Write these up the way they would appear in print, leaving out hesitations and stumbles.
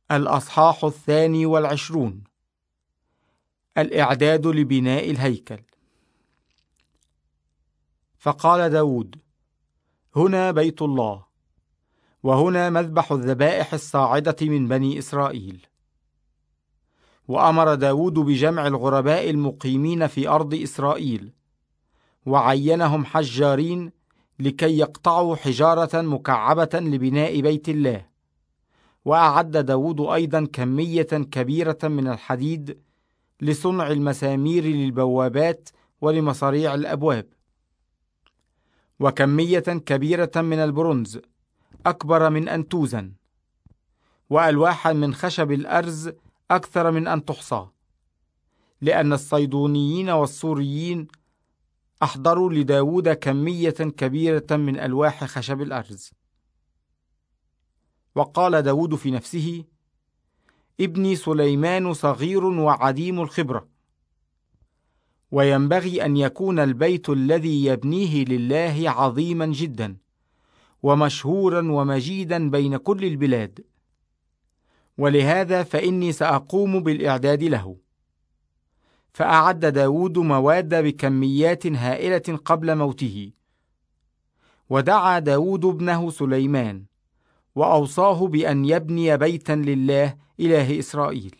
الأصحاح 22. الإعداد لبناء الهيكل. فقال داود: هنا بيت الله، وهنا مذبح الذبائح الصاعدة من بني إسرائيل. وأمر داود بجمع الغرباء المقيمين في أرض إسرائيل، وعينهم حجارين لكي يقطعوا حجارة مكعبة لبناء بيت الله. وأعد داود أيضا كمية كبيرة من الحديد لصنع المسامير للبوابات ولمصاريع الأبواب، وكمية كبيرة من البرونز أكبر من أن توزن، وألواحا من خشب الأرز أكثر من أن تحصى، لأن الصيدونيين والسوريين أحضروا لداود كمية كبيرة من ألواح خشب الأرز. وقال داود في نفسه: ابني سليمان صغير وعديم الخبرة، وينبغي أن يكون البيت الذي يبنيه لله عظيما جدا ومشهورا ومجيدا بين كل البلاد، ولهذا فإني سأقوم بالإعداد له. فأعد داود مواد بكميات هائلة قبل موته. ودعا داود ابنه سليمان، وأوصاه بأن يبني بيتا لله إله إسرائيل.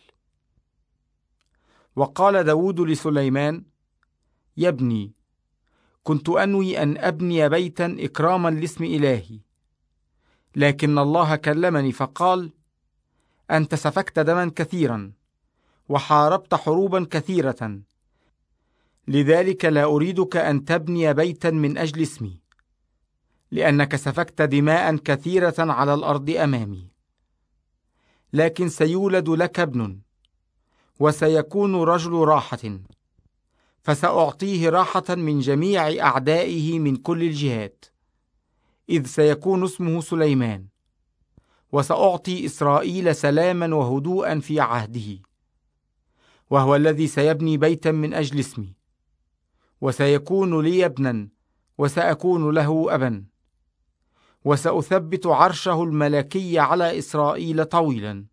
وقال داود لسليمان: يا ابني، كنت أنوي أن أبني بيتا إكراما لاسم إلهي، لكن الله كلمني فقال: أنت سفكت دما كثيرا وحاربت حروبا كثيرة، لذلك لا أريدك أن تبني بيتا من أجل اسمي، لأنك سفكت دماء كثيرة على الأرض أمامي. لكن سيولد لك ابن، وسيكون رجل راحة، فسأعطيه راحة من جميع أعدائه من كل الجهات، إذ سيكون اسمه سليمان. وسأعطي إسرائيل سلاما وهدوءا في عهده، وهو الذي سيبني بيتا من أجل اسمي، وسيكون لي ابنا وسأكون له أبا، وسأثبت عرشه الملكي على إسرائيل طويلا.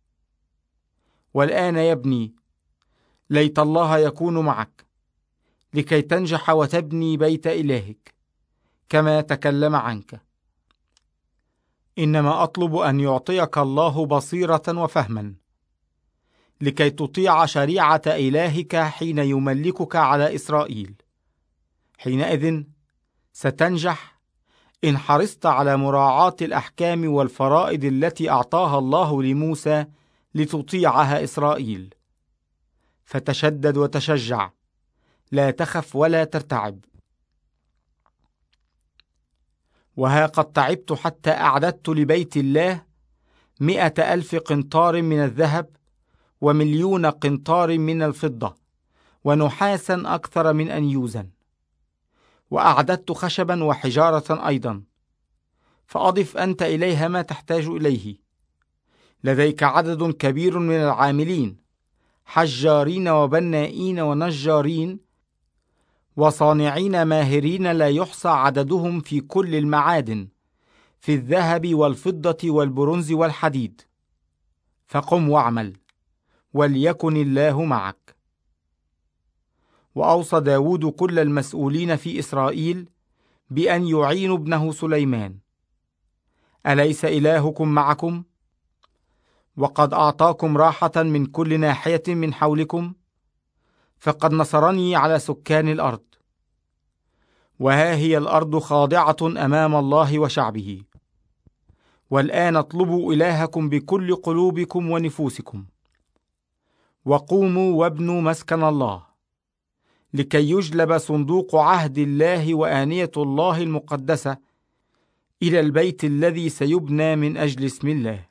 والآن يا ابني، ليت الله يكون معك لكي تنجح وتبني بيت إلهك كما تكلم عنك. إنما أطلب أن يعطيك الله بصيرة وفهما، لكي تطيع شريعة إلهك حين يملكك على إسرائيل. حينئذ ستنجح إن حرصت على مراعاة الأحكام والفرائض التي أعطاها الله لموسى لتطيعها إسرائيل. فتشدد وتشجع، لا تخف ولا ترتعب. وها قد تعبت حتى أعددت لبيت الله 100,000 قنطار من الذهب، و1,000,000 قنطار من الفضة، ونحاسا أكثر من أن يوزن. وأعددت خشبا وحجارة أيضا، فأضف أنت إليها ما تحتاج إليه. لديك عدد كبير من العاملين، حجارين وبنائين ونجارين وصانعين ماهرين لا يحصى عددهم في كل المعادن، في الذهب والفضة والبرونز والحديد. فقم واعمل، وليكن الله معك. وأوصى داود كل المسؤولين في إسرائيل بأن يعينوا ابنه سليمان. أليس إلهكم معكم؟ وقد أعطاكم راحة من كل ناحية من حولكم، فقد نصرني على سكان الأرض. وها هي الأرض خاضعة أمام الله وشعبه. والآن اطلبوا إلهكم بكل قلوبكم ونفوسكم، وقوموا وابنوا مسكن الله، لكي يجلب صندوق عهد الله وآنية الله المقدسة إلى البيت الذي سيبنى من أجل اسم الله.